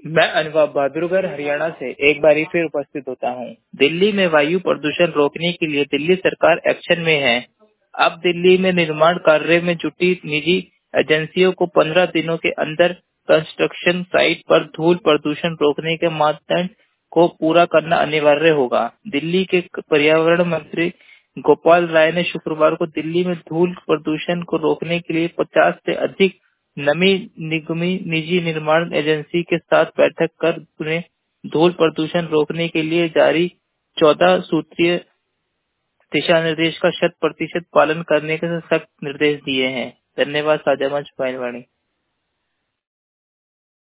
मैं अनुभव बहादुरगढ़ हरियाणा से एक बारी फिर उपस्थित होता हूँ। दिल्ली में वायु प्रदूषण रोकने के लिए दिल्ली सरकार एक्शन में है। अब दिल्ली में निर्माण कार्य में जुटी निजी एजेंसियों को 15 दिनों के अंदर कंस्ट्रक्शन साइट पर धूल प्रदूषण रोकने के मानदंड को पूरा करना अनिवार्य होगा। दिल्ली के पर्यावरण मंत्री गोपाल राय ने शुक्रवार को दिल्ली में धूल प्रदूषण को रोकने के लिए 50 से अधिक नमी निगमी निजी निर्माण एजेंसी के साथ बैठक कर उन्हें धूल प्रदूषण रोकने के लिए जारी 14 सूत्रीय दिशा निर्देश का 100% पालन करने के सख्त निर्देश दिए हैं। धन्यवाद। साझा मंच, वाणी।